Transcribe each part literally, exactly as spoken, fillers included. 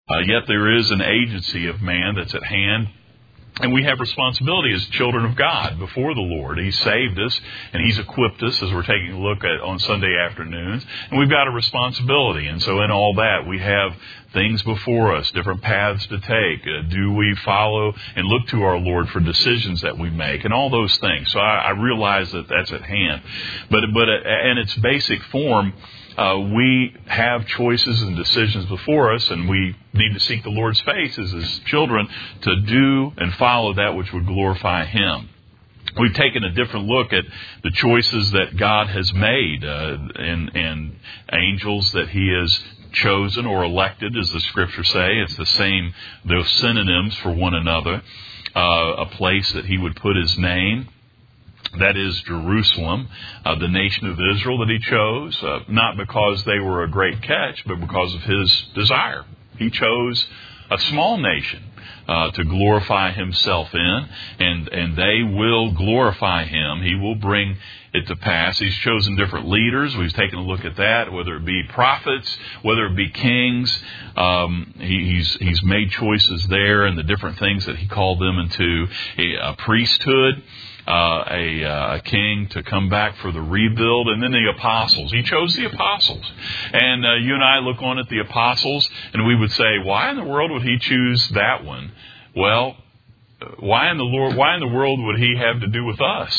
Uh, yet there is an agency of man that's at hand. And we have responsibility as children of God before the Lord. He saved us, and He's equipped us as we're taking a look at on Sunday afternoons. And we've got a responsibility. And so in all that, we have things before us, different paths to take. Uh, do we follow and look to our Lord for decisions that we make, and all those things. So I, I realize that that's at hand. But but uh, in its basic form, Uh, we have choices and decisions before us, and we need to seek the Lord's face as His children to do and follow that which would glorify Him. We've taken a different look at the choices that God has made uh, and, and angels that He has chosen or elected, as the Scriptures say. It's the same, those synonyms for one another. Uh, a place that He would put His name. That is Jerusalem, uh, the nation of Israel that He chose, uh, not because they were a great catch, but because of His desire. He chose a small nation uh, to glorify Himself in, and, and they will glorify Him. He will bring it to pass. He's chosen different leaders. We've taken a look at that, whether it be prophets, whether it be kings. Um, he, he's, he's made choices there, and the different things that He called them into. A, a priesthood. Uh, a, uh, a king to come back for the rebuild, and then the apostles. He chose the apostles. And uh, you and I look on at the apostles, and we would say, why in the world would He choose that one? Well, why in the Lord, why in the world would He have to do with us?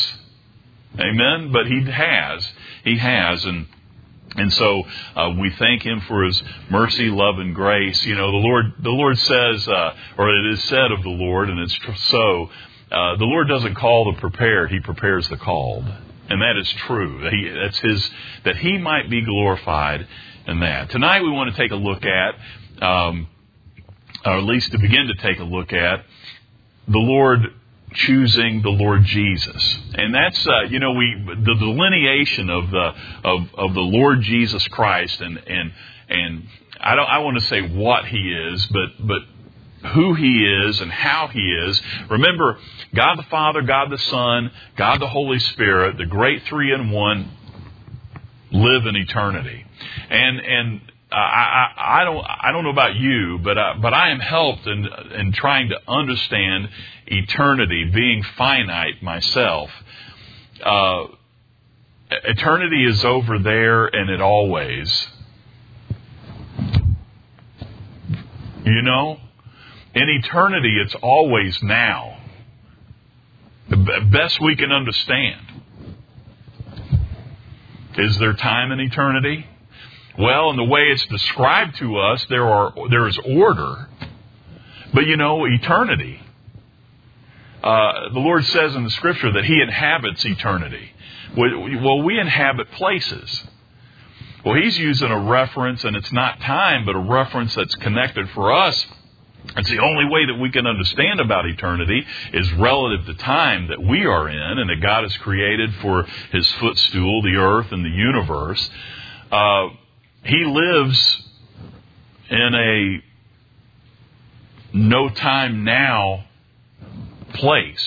Amen? But He has. He has. And And so uh, we thank Him for His mercy, love, and grace. You know, the Lord, the Lord says, uh, or it is said of the Lord, and it's so, Uh, the Lord doesn't call the prepared, He prepares the called. And that is true. That he, that's His, that He might be glorified in that. Tonight we want to take a look at, um, or at least to begin to take a look at, the Lord choosing the Lord Jesus. And that's, uh, you know, we, the delineation of the, of, of the Lord Jesus Christ, and, and, and I don't, I want to say what He is, but, but, who He is and how He is. Remember, God the Father, God the Son, God the Holy Spirit, the great three in one, live in eternity. And and I, I, I don't I don't know about you, but I, but I am helped in in trying to understand eternity, being finite myself. Uh, eternity is over there, and it always. You know. In eternity, it's always now. The best we can understand. Is there time in eternity? Well, in the way it's described to us, there are there is order. But you know, eternity. Uh, the Lord says in the Scripture that He inhabits eternity. Well, we inhabit places. Well, He's using a reference, and it's not time, but a reference that's connected for us. It's the only way that we can understand about eternity is relative to time that we are in, and that God has created for His footstool, the earth and the universe. Uh, he lives in a no time now place.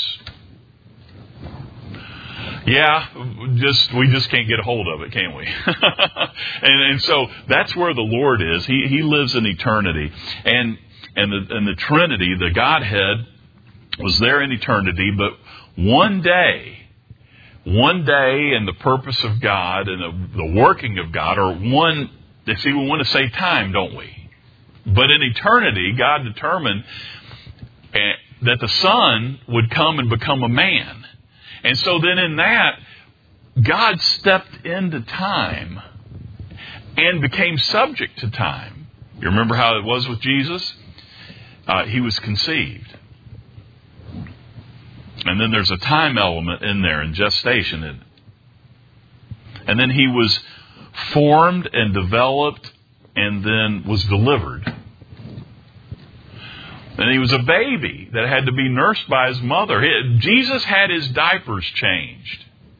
Yeah, just we just can't get a hold of it, can we? and, and so that's where the Lord is. He He lives in eternity. And And the, and the Trinity, the Godhead, was there in eternity. But one day, one day, and the purpose of God and the, the working of God are one. See, we want to say time, don't we? But in eternity, God determined that the Son would come and become a man. And so then in that, God stepped into time and became subject to time. You remember how it was with Jesus? Uh, he was conceived. And then there's a time element in there, in gestation. And then He was formed and developed and then was delivered. And He was a baby that had to be nursed by His mother. Jesus had His diapers changed.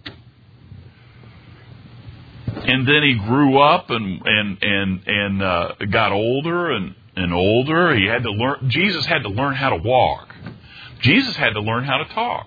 And then He grew up and, and, and, and uh, got older and And older. He had to learn. Jesus had to learn how to walk. Jesus had to learn how to talk.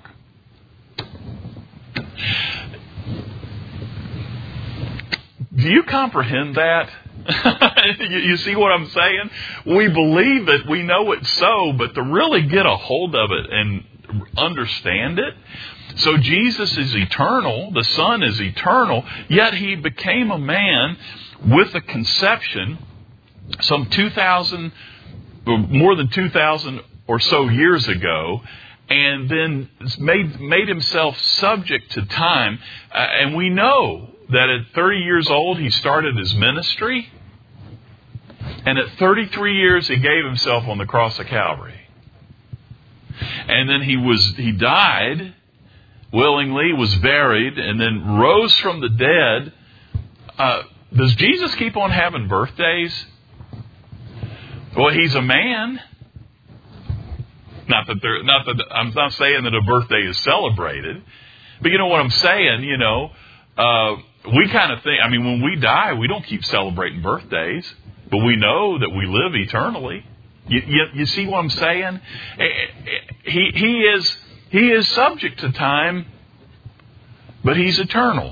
Do you comprehend that? you, you see what I'm saying? We believe it, we know it's so, but to really get a hold of it and understand it. So Jesus is eternal, the Son is eternal, yet He became a man with a conception some two thousand, more than two thousand or so years ago, and then made made Himself subject to time. Uh, and we know that at thirty years old, He started His ministry. And at thirty-three years, He gave Himself on the cross of Calvary. And then He was He died willingly, was buried, and then rose from the dead. Uh, does Jesus keep on having birthdays? Well, He's a man. Not that there, not that I'm not saying that a birthday is celebrated, but you know what I'm saying. You know, uh, we kind of think. I mean, when we die, we don't keep celebrating birthdays, but we know that we live eternally. You, you, you see what I'm saying? He he is he is subject to time, but He's eternal.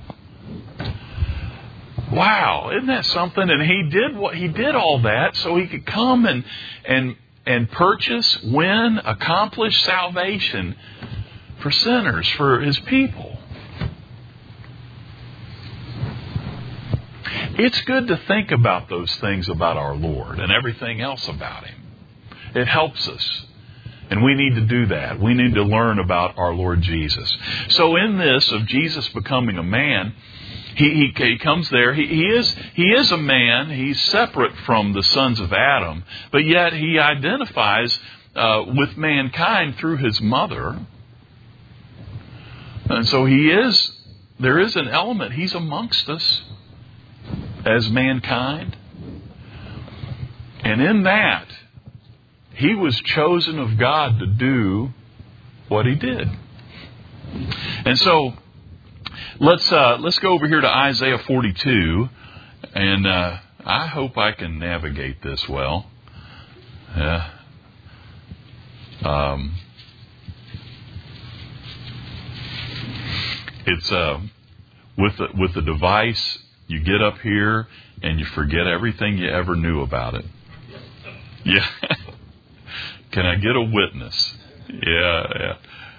Wow, isn't that something? And He did what He did all that so He could come and and and purchase, win, accomplish salvation for sinners, for His people. It's good to think about those things about our Lord and everything else about Him. It helps us. And we need to do that. We need to learn about our Lord Jesus. So in this of Jesus becoming a man, He, he, he comes there. He, he is he is a man. He's separate from the sons of Adam, but yet He identifies uh, with mankind through His mother. And so He is, there is an element. He's amongst us as mankind. And in that, He was chosen of God to do what He did. And so, Let's uh, let's go over here to Isaiah forty-two, and uh, I hope I can navigate this well. Yeah. Um, it's uh, with the, with the device. You get up here and you forget everything you ever knew about it. Yeah. Can I get a witness? Yeah, yeah.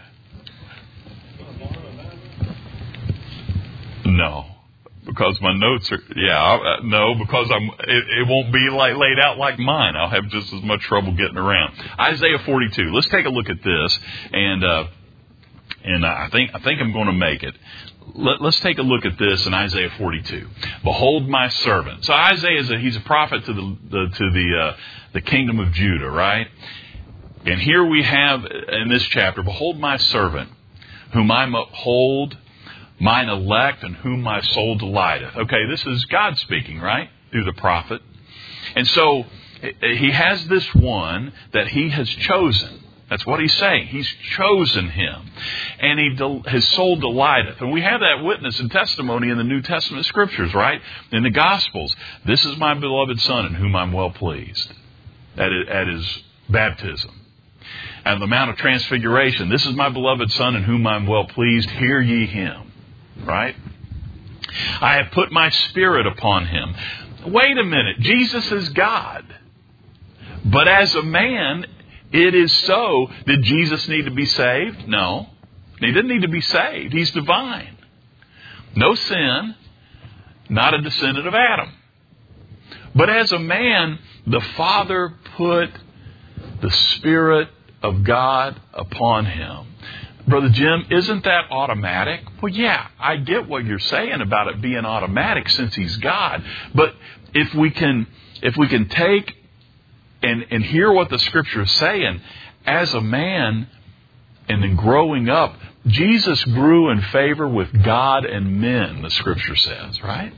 No, because my notes are, yeah, no, because I'm, it, it won't be like laid out like mine. I'll have just as much trouble getting around. Isaiah forty-two. Let's take a look at this, and uh, and I think I think I'm going to make it. Let, let's take a look at this in Isaiah forty-two. Behold my servant. So Isaiah is a, he's a prophet to the, the to the uh, the kingdom of Judah, right? And here we have in this chapter, behold my servant, whom I uphold, mine elect, and whom my soul delighteth. Okay, this is God speaking, right? Through the prophet. And so He has this one that He has chosen. That's what He's saying. He's chosen him. And he his soul delighteth. And we have that witness and testimony in the New Testament Scriptures, right? In the Gospels. This is my beloved Son in whom I'm well pleased. At, at His baptism. At the Mount of Transfiguration. This is my beloved Son in whom I'm well pleased. Hear ye Him. Right? I have put my Spirit upon Him. Wait a minute. Jesus is God. But as a man, it is so. Did Jesus need to be saved? No. He didn't need to be saved. He's divine. No sin. Not a descendant of Adam. But as a man, the Father put the Spirit of God upon Him. Brother Jim, isn't that automatic? Well, yeah, I get what you're saying about it being automatic since He's God. But if we can, if we can take and, and hear what the Scripture is saying, as a man and then growing up, Jesus grew in favor with God and men, the Scripture says, right?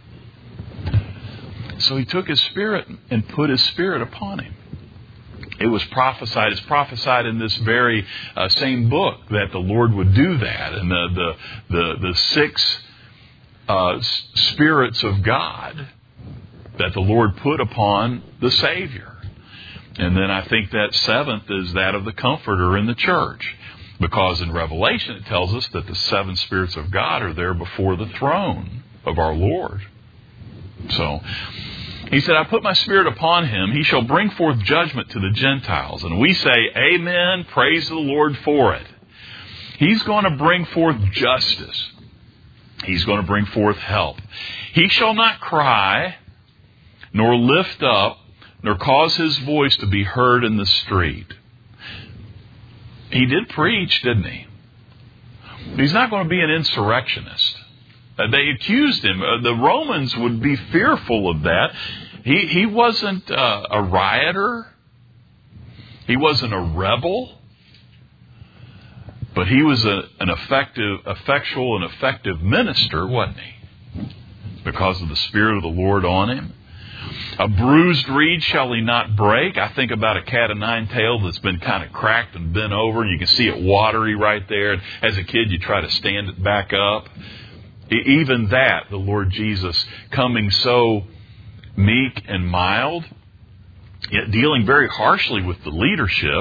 So He took His Spirit and put His Spirit upon Him. It was prophesied, it's prophesied in this very uh, same book that the Lord would do that. And the the the, the six uh, spirits of God that the Lord put upon the Savior. And then I think that seventh is that of the Comforter in the church. Because in Revelation it tells us that the seven spirits of God are there before the throne of our Lord. So he said, I put my Spirit upon him. He shall bring forth judgment to the Gentiles. And we say, amen, praise the Lord for it. He's going to bring forth justice. He's going to bring forth help. He shall not cry, nor lift up, nor cause his voice to be heard in the street. He did preach, didn't he? He's not going to be an insurrectionist. Uh, they accused him. Uh, the Romans would be fearful of that. He he wasn't uh, a rioter. He wasn't a rebel. But he was a, an effective, effectual and effective minister, wasn't he? Because of the Spirit of the Lord on him. A bruised reed shall he not break. I think about a cat of nine tails that's been kind of cracked and bent over, and you can see it watery right there. And as a kid, you try to stand it back up. Even that, the Lord Jesus coming so meek and mild, yet dealing very harshly with the leadership.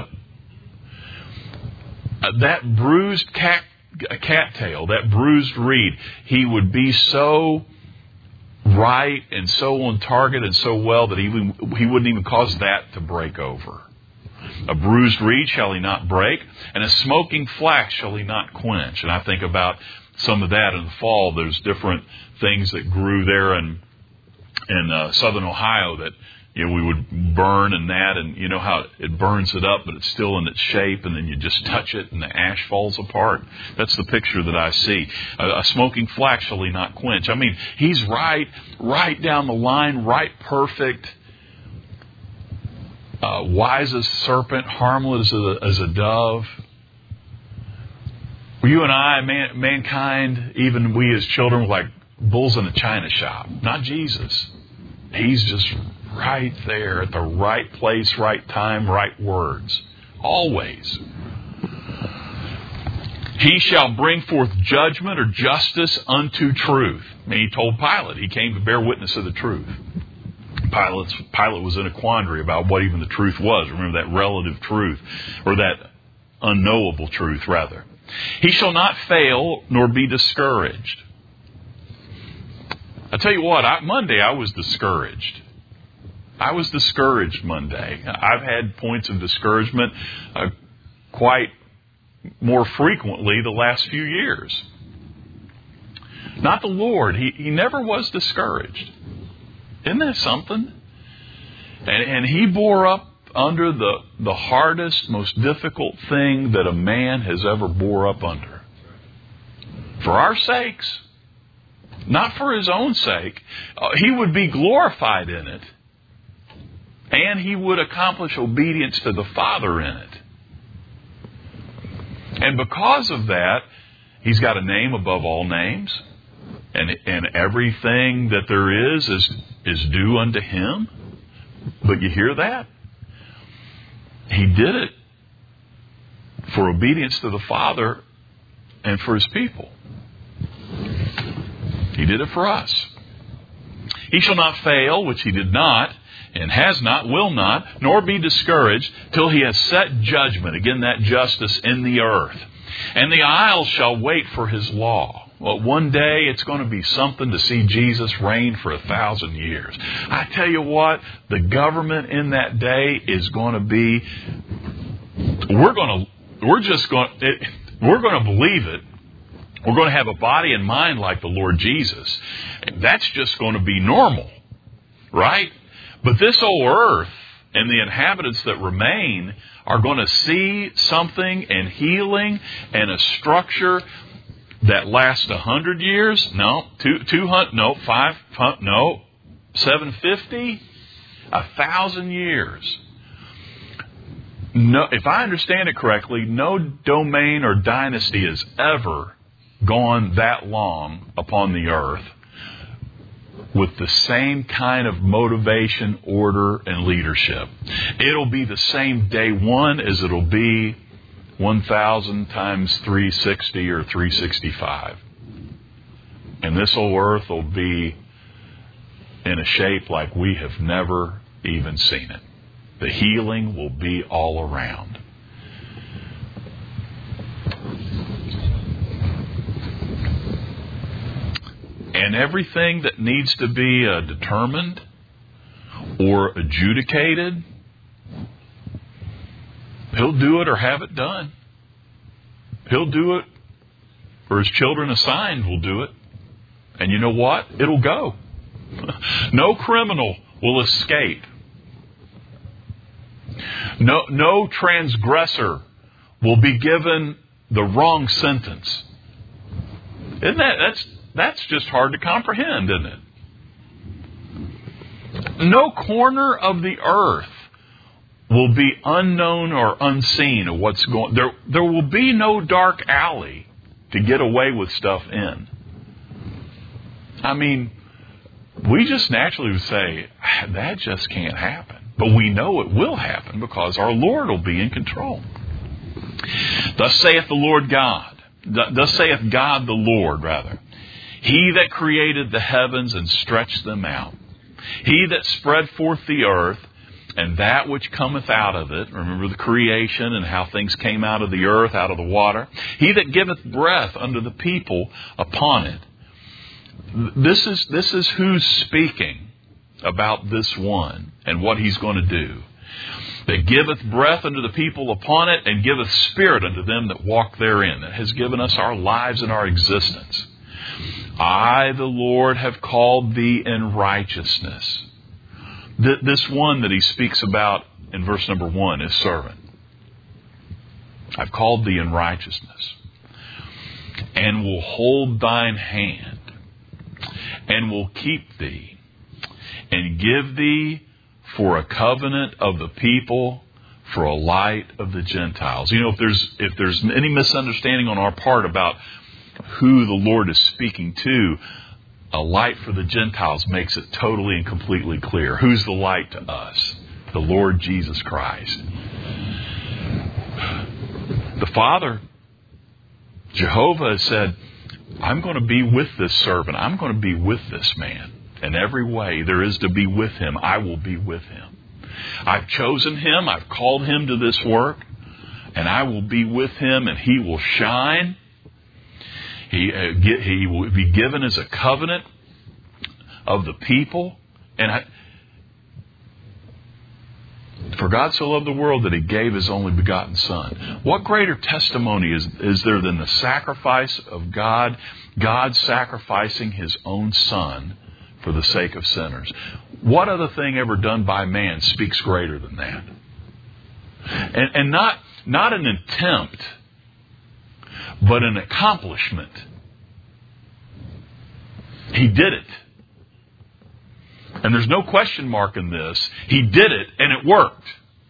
Uh, that bruised cat, cattail, that bruised reed, he would be so right and so on target and so well that he, he wouldn't even cause that to break over. A bruised reed shall he not break, and a smoking flax shall he not quench. And I think about some of that in the fall. There's different things that grew there in in uh, southern Ohio that, you know, we would burn and that, and you know how it burns it up, but it's still in its shape, and then you just touch it and the ash falls apart. That's the picture that I see. A, a smoking flax shall he not quench. I mean, he's right, right down the line, right perfect, uh, wise as a serpent, harmless as a, as a dove. You and I, man, mankind, even we as children, were like bulls in a china shop. Not Jesus. He's just right there at the right place, right time, right words. Always. He shall bring forth judgment or justice unto truth. I mean, he told Pilate, he came to bear witness of the truth. Pilate, Pilate was in a quandary about what even the truth was. Remember that relative truth, or that unknowable truth, rather. He shall not fail nor be discouraged. I tell you what, I, Monday I was discouraged. I was discouraged Monday. I've had points of discouragement uh, quite more frequently the last few years. Not the Lord. He, he never was discouraged. Isn't that something? And, and he bore up under the, the hardest, most difficult thing that a man has ever bore up under. For our sakes. Not for his own sake. Uh, he would be glorified in it. And he would accomplish obedience to the Father in it. And because of that, he's got a name above all names. And, and everything that there is, is is due unto him. But you hear that? He did it for obedience to the Father and for his people. He did it for us. He shall not fail, which he did not, and has not, will not, nor be discouraged, till he has set judgment, again that justice, in the earth. And the isles shall wait for his law. Well, one day it's going to be something to see Jesus reign for a thousand years. I tell you what, the government in that day is going to be, we're going to, we're just going, it, we're going to believe it. We're going to have a body and mind like the Lord Jesus. That's just going to be normal, right? But this old earth and the inhabitants that remain are going to see something and healing and a structure that lasts a hundred years? No, two, two hundred, no, five, no, seven fifty, a thousand years. No, if I understand it correctly, no domain or dynasty has ever gone that long upon the earth with the same kind of motivation, order, and leadership. It'll be the same day one as it'll be one thousand times three sixty or three sixty-five. And this old earth will be in a shape like we have never even seen it. The healing will be all around. and everything that needs to be uh, determined or adjudicated, He'll do it or have it done. He'll do it, or His children assigned will do it. And you know what? It'll go. No criminal will escape. No, no transgressor will be given the wrong sentence. Isn't that, that's, that's just hard to comprehend, isn't it? No corner of the earth will be unknown or unseen of what's going. There, there will be no dark alley to get away with stuff in. I mean, we just naturally would say, that just can't happen. But we know it will happen because our Lord will be in control. Thus saith the Lord God. Thus saith God the Lord, rather. He that created the heavens and stretched them out. He that spread forth the earth and that which cometh out of it. Remember the creation and how things came out of the earth, out of the water. He that giveth breath unto the people upon it. This is, this is who's speaking about this one and what He's going to do. That giveth breath unto the people upon it, and giveth spirit unto them that walk therein. That has given us our lives and our existence. I, the Lord, have called thee in righteousness. This one that He speaks about in verse number one is servant. I've called thee in righteousness, and will hold thine hand, and will keep thee, and give thee for a covenant of the people, for a light of the Gentiles. You know, if there's if there's any misunderstanding on our part about who the Lord is speaking to, a light for the Gentiles makes it totally and completely clear. Who's the light to us? The Lord Jesus Christ. The Father, Jehovah, has said, I'm going to be with this servant. I'm going to be with this man. In every way there is to be with him, I will be with him. I've chosen him. I've called him to this work. And I will be with him, and he will shine. He, uh, get, he will be given as a covenant of the people. And I, for God so loved the world that He gave His only begotten Son. What greater testimony is, is there than the sacrifice of God, God sacrificing His own Son for the sake of sinners? What other thing ever done by man speaks greater than that? And, and not, not an attempt, but an accomplishment. He did it. And there's no question mark in this. He did it, and it worked.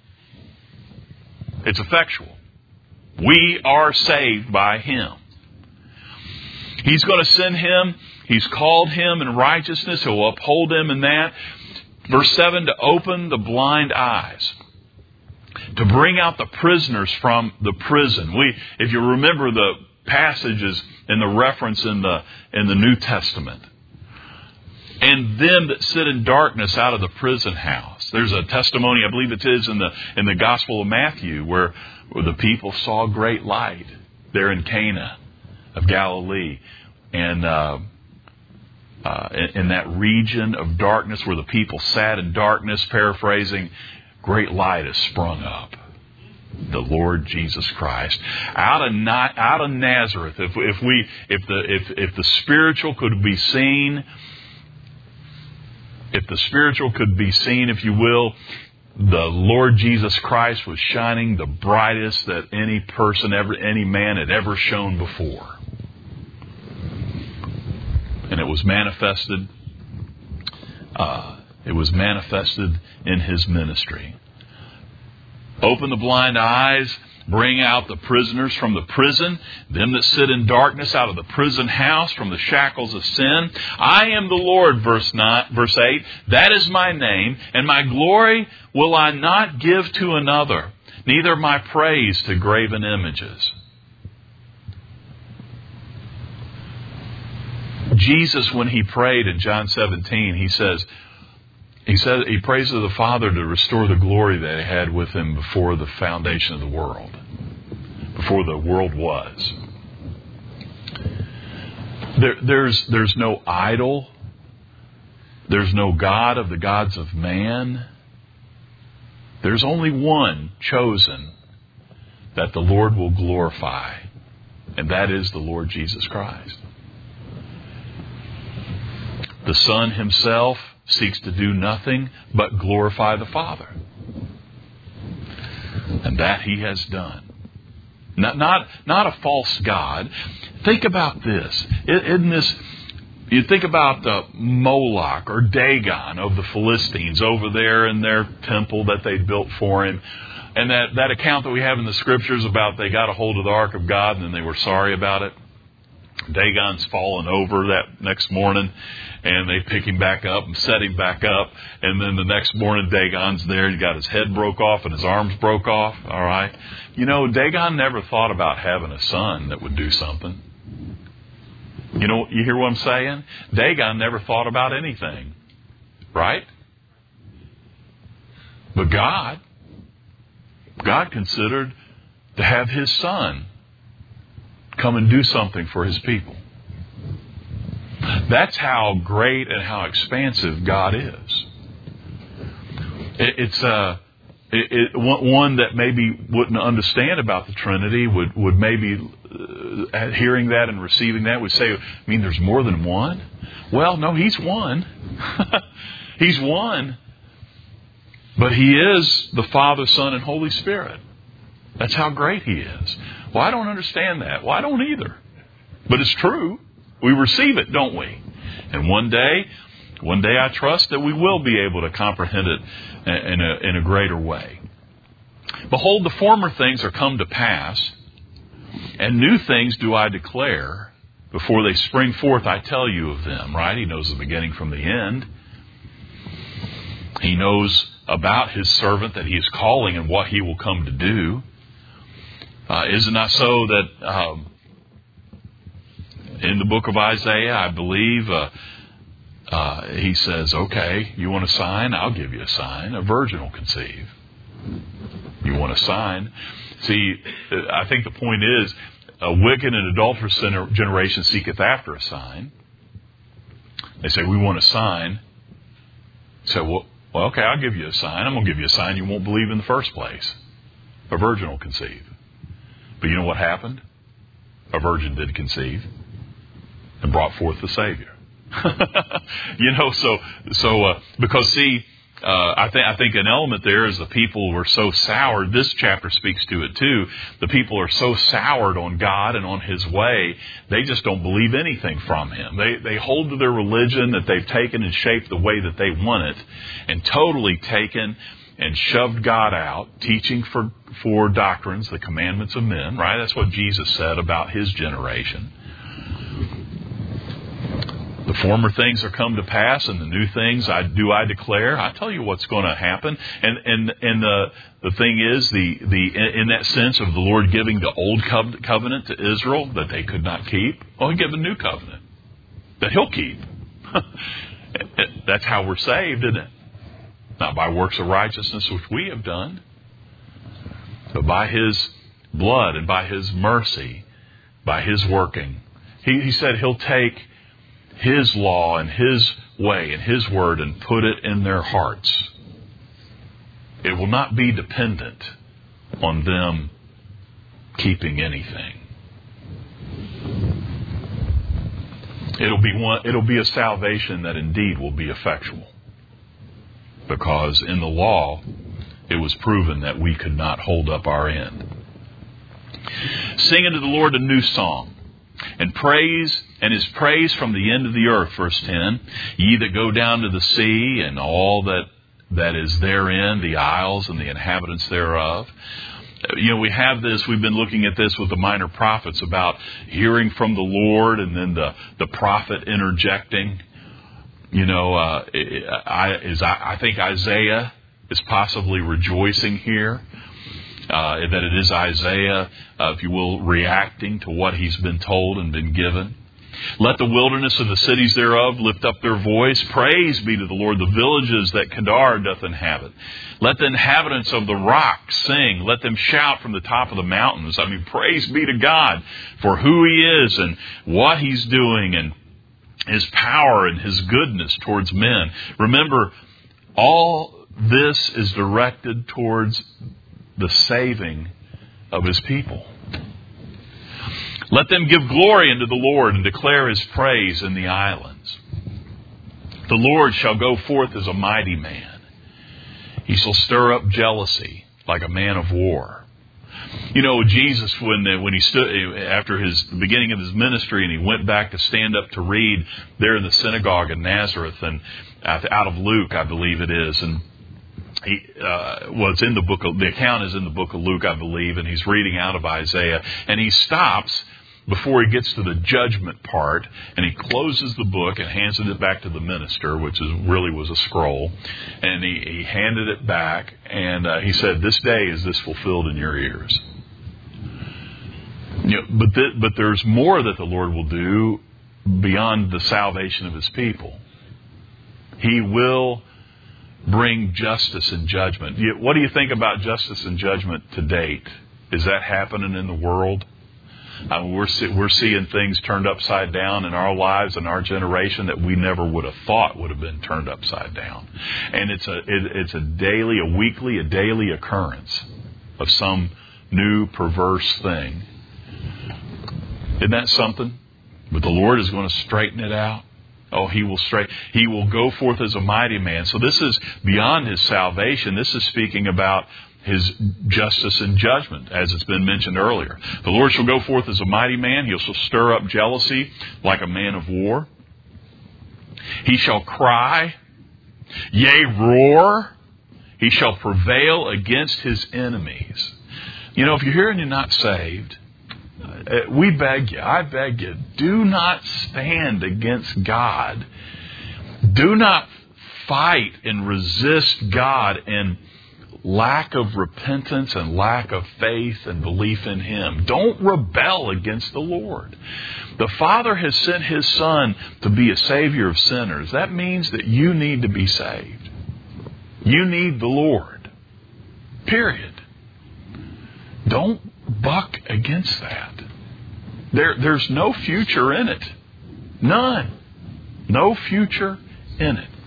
It's effectual. We are saved by Him. He's going to send Him. He's called Him in righteousness. He'll uphold Him in that. Verse seven, to open the blind eyes. To bring out the prisoners from the prison. We, if you remember the passages and the reference in the in the New Testament. And them that sit in darkness out of the prison house. There's a testimony, I believe it is, in the in the Gospel of Matthew, where, where the people saw great light there in Cana of Galilee. And uh, uh, in, in that region of darkness where the people sat in darkness, paraphrasing, great light has sprung up. The Lord Jesus Christ out of out of Nazareth. If if we if the if if the spiritual could be seen, if the spiritual could be seen, if you will, the Lord Jesus Christ was shining the brightest that any person ever, any man had ever shone before, and it was manifested. Uh, it was manifested in His ministry. Open the blind eyes, bring out the prisoners from the prison, them that sit in darkness out of the prison house, from the shackles of sin. I am the Lord, verse nine, verse eight, that is my name, and my glory will I not give to another, neither my praise to graven images. Jesus, when He prayed in John seventeen, He says, He says He prays to the Father to restore the glory that He had with Him before the foundation of the world, before the world was. There, there's, there's no idol. There's no God of the gods of man. There's only one chosen that the Lord will glorify, and that is the Lord Jesus Christ. The Son himself seeks to do nothing but glorify the Father. And that he has done. Not, not, not a false God. Think about this. Isn't this, you think about the Moloch or Dagon of the Philistines over there in their temple that they built for him. And that, that account that we have in the Scriptures about they got a hold of the Ark of God and then they were sorry about it. Dagon's fallen over that next morning, and they pick him back up and set him back up. And then the next morning, Dagon's there. He got his head broke off and his arms broke off. All right. You know, Dagon never thought about having a son that would do something. You know, you hear what I'm saying? Dagon never thought about anything. Right? But God, God considered to have his son come and do something for his people. That's how great and how expansive God is. It, it's uh, it, it, one that maybe wouldn't understand about the Trinity would, would maybe, uh, hearing that and receiving that, would say, I mean, there's more than one? Well, no, he's one. He's one. But he is the Father, Son, and Holy Spirit. That's how great he is. Well, I don't understand that. Well, I don't either. But it's true. We receive it, don't we? And one day, one day I trust that we will be able to comprehend it in a, in a greater way. Behold, the former things are come to pass, and new things do I declare. Before they spring forth, I tell you of them, right? He knows the beginning from the end. He knows about his servant that he is calling and what he will come to do. Uh, is it not so that um, in the book of Isaiah, I believe, uh, uh, he says, okay, you want a sign? I'll give you a sign. A virgin will conceive. You want a sign? See, I think the point is, a wicked and adulterous generation seeketh after a sign. They say, we want a sign. So, well, well, okay, I'll give you a sign. I'm going to give you a sign you won't believe in the first place. A virgin will conceive. But you know what happened? A virgin did conceive and brought forth the Savior. you know, so so uh, because see, uh, I think I think an element there is the people were so soured. This chapter speaks to it too. The people are so soured on God and on His way, they just don't believe anything from Him. They they hold to their religion that they've taken and shaped the way that they want it, and totally taken and shoved God out, teaching for, for doctrines, the commandments of men, right? That's what Jesus said about his generation. The former things are come to pass, and the new things I do I declare. I tell you what's going to happen. And and and the the thing is, the the in that sense of the Lord giving the old covenant to Israel that they could not keep, well, He gave a new covenant that He'll keep. That's how we're saved, isn't it? Not by works of righteousness which we have done, but by His blood and by His mercy, by His working. He, he said He'll take His law and His way and His word and put it in their hearts. It will not be dependent on them keeping anything. It'll be one, it'll be a salvation that indeed will be effectual. Because in the law, it was proven that we could not hold up our end. Sing unto the Lord a new song, and praise, and His praise from the end of the earth, verse ten. Ye that go down to the sea, and all that, that is therein, the isles and the inhabitants thereof. You know, we have this, we've been looking at this with the minor prophets about hearing from the Lord, and then the, the prophet interjecting. You know, uh, I, is, I think Isaiah is possibly rejoicing here, uh, that it is Isaiah, uh, if you will, reacting to what he's been told and been given. Let the wilderness of the cities thereof lift up their voice. Praise be to the Lord, the villages that Kedar doth inhabit. Let the inhabitants of the rock sing. Let them shout from the top of the mountains. I mean, praise be to God for who He is and what He's doing and His power and His goodness towards men. Remember, all this is directed towards the saving of His people. Let them give glory unto the Lord and declare His praise in the islands. The Lord shall go forth as a mighty man. He shall stir up jealousy like a man of war. You know, Jesus, when when he stood after his the beginning of his ministry, and he went back to stand up to read there in the synagogue in Nazareth, and out of Luke, I believe it is, and he uh, well, it's in the book of the account is in the book of Luke, I believe, and he's reading out of Isaiah, and he stops before he gets to the judgment part, and he closes the book and hands it back to the minister, which is really was a scroll, and he, he handed it back, and uh, he said, "This day is this fulfilled in your ears." You know, but th- but there's more that the Lord will do beyond the salvation of His people. He will bring justice and judgment. You, what do you think about justice and judgment to date? Is that happening in the world? I mean, we're see, we're seeing things turned upside down in our lives and our generation that we never would have thought would have been turned upside down. And it's a it, it's a daily, a weekly, a daily occurrence of some new perverse thing. Isn't that something? But the Lord is going to straighten it out. Oh, He will straight. He will go forth as a mighty man. So this is beyond His salvation. This is speaking about His justice and judgment, as it's been mentioned earlier. The Lord shall go forth as a mighty man. He shall stir up jealousy like a man of war. He shall cry, yea, roar. He shall prevail against His enemies. You know, if you're here and you're not saved, we beg you, I beg you, do not stand against God. Do not fight and resist God in lack of repentance and lack of faith and belief in Him. Don't rebel against the Lord. The Father has sent His Son to be a Savior of sinners. That means that you need to be saved. You need the Lord. Period. Don't buck against that. There, there's no future in it. None. No future in it.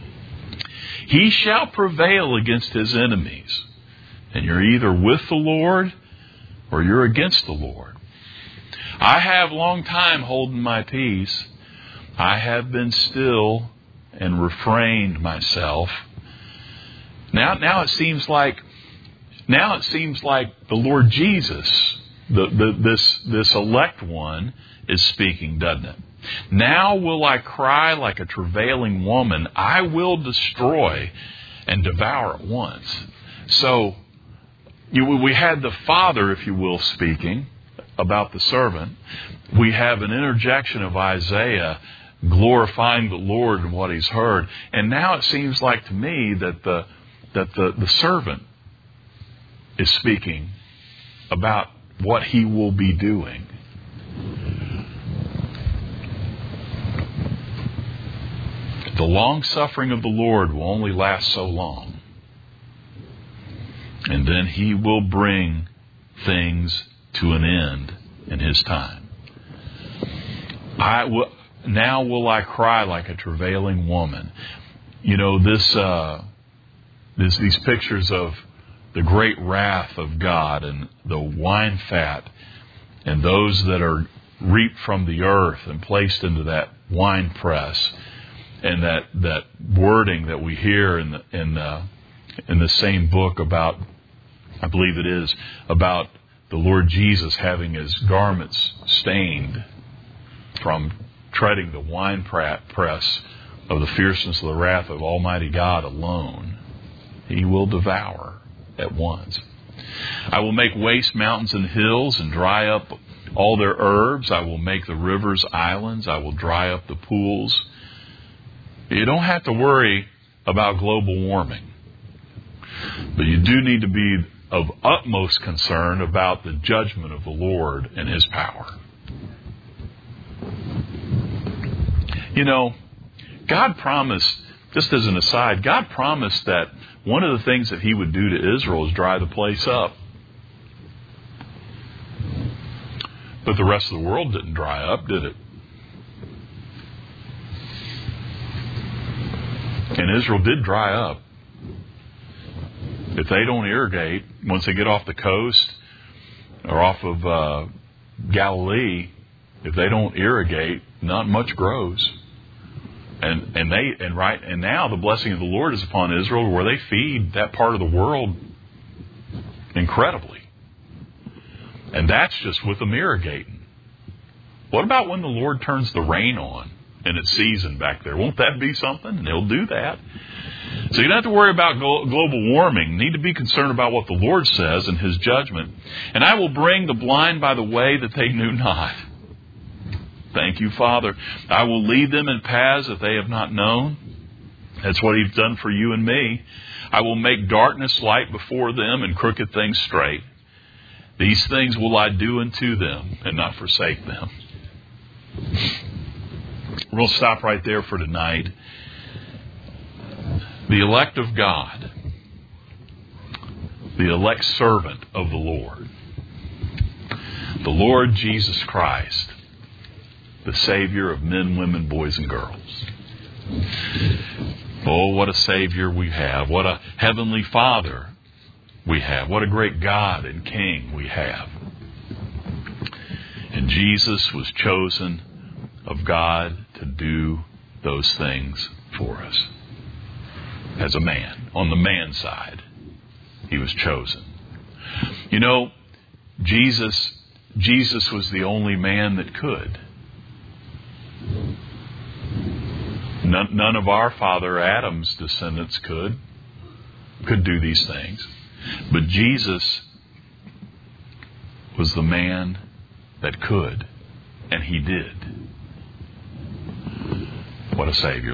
He shall prevail against his enemies. And you're either with the Lord or you're against the Lord. I have long time holding my peace. I have been still and refrained myself. Now, now it seems like, now it seems like the Lord Jesus, the, the, this, this elect one, is speaking, doesn't it? Now will I cry like a travailing woman. I will destroy and devour at once. So you, we had the Father, if you will, speaking about the servant. We have an interjection of Isaiah glorifying the Lord and what he's heard. And now it seems like to me that the that the, the servant is speaking about what he will be doing. The long suffering of the Lord will only last so long. And then He will bring things to an end in His time. I will, now will I cry like a travailing woman. You know, this, uh, this these pictures of the great wrath of God and the wine fat and those that are reaped from the earth and placed into that wine press. And that, that wording that we hear in the, in the, in the same book about, I believe it is, about the Lord Jesus having His garments stained from treading the wine press of the fierceness of the wrath of Almighty God alone. He will devour at once. I will make waste mountains and hills and dry up all their herbs. I will make the rivers islands. I will dry up the pools. You don't have to worry about global warming. But you do need to be of utmost concern about the judgment of the Lord and His power. You know, God promised, just as an aside, God promised that one of the things that he would do to Israel is dry the place up. But the rest of the world didn't dry up, did it? And Israel did dry up. If they don't irrigate, once they get off the coast or off of uh, Galilee, if they don't irrigate, not much grows. And and they and right and now the blessing of the Lord is upon Israel, where they feed that part of the world incredibly. And that's just with them irrigating. What about when the Lord turns the rain on and it's season back there? Won't that be something? And he'll do that. So you don't have to worry about global warming. You need to be concerned about what the Lord says in his judgment. And I will bring the blind by the way that they knew not. Thank you, Father. I will lead them in paths that they have not known. That's what he's done for you and me. I will make darkness light before them and crooked things straight. These things will I do unto them and not forsake them. We'll stop right there for tonight. The elect of God, the elect servant of the Lord, the Lord Jesus Christ, the Savior of men, women, boys, and girls. Oh, what a Savior we have. What a Heavenly Father we have. What a great God and King we have. And Jesus was chosen of God to do those things for us. As a man, on the man side, he was chosen. You know, Jesus, Jesus was the only man that could. None, none of our father Adam's descendants could, could do these things. But Jesus was the man that could, and he did. What a Savior.